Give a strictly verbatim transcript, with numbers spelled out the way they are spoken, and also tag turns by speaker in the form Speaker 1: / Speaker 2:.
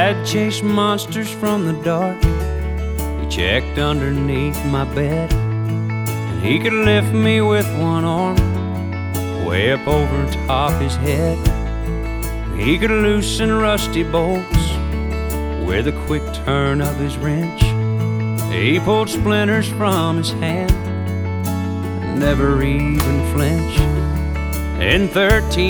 Speaker 1: I'd chase monsters from the dark. He checked underneath my bed, and he could lift me with one arm way up over top his head. And he could loosen rusty bolts with a quick turn of his wrench. He pulled splinters from his hand, never even flinch. In thirteen